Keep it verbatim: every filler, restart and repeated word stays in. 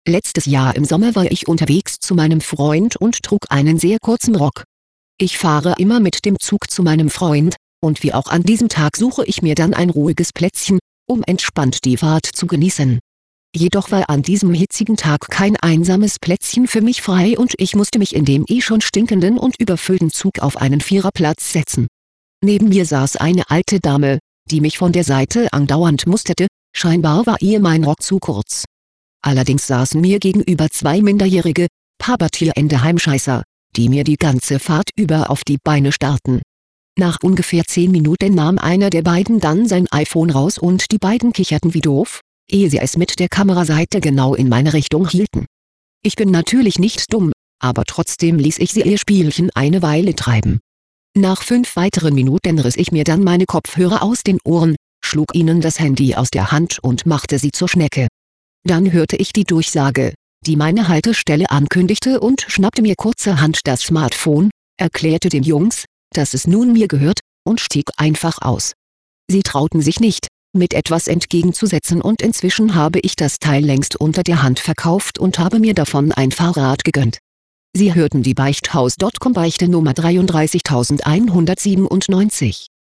Letztes Jahr im Sommer war ich unterwegs zu meinem Freund und trug einen sehr kurzen Rock. Ich fahre immer mit dem Zug zu meinem Freund, und wie auch an diesem Tag suche ich mir dann ein ruhiges Plätzchen, um entspannt die Fahrt zu genießen. Jedoch war an diesem hitzigen Tag kein einsames Plätzchen für mich frei und ich musste mich in dem eh schon stinkenden und überfüllten Zug auf einen Viererplatz setzen. Neben mir saß eine alte Dame, die mich von der Seite andauernd musterte, scheinbar war ihr mein Rock zu kurz. Allerdings saßen mir gegenüber zwei minderjährige, pubertierende Heimscheißer, die mir die ganze Fahrt über auf die Beine starrten. Nach ungefähr zehn Minuten nahm einer der beiden dann sein iPhone raus und die beiden kicherten wie doof, ehe sie es mit der Kameraseite genau in meine Richtung hielten. Ich bin natürlich nicht dumm, aber trotzdem ließ ich sie ihr Spielchen eine Weile treiben. Nach fünf weiteren Minuten riss ich mir dann meine Kopfhörer aus den Ohren, schlug ihnen das Handy aus der Hand und machte sie zur Schnecke. Dann hörte ich die Durchsage, die meine Haltestelle ankündigte und schnappte mir kurzerhand das Smartphone, erklärte den Jungs, dass es nun mir gehört, und stieg einfach aus. Sie trauten sich nicht, mit etwas entgegenzusetzen und inzwischen habe ich das Teil längst unter der Hand verkauft und habe mir davon ein Fahrrad gegönnt. Sie hörten die Beichthaus Punkt com Beichte Nummer dreiunddreißigtausendzweihundertsiebenundneunzig.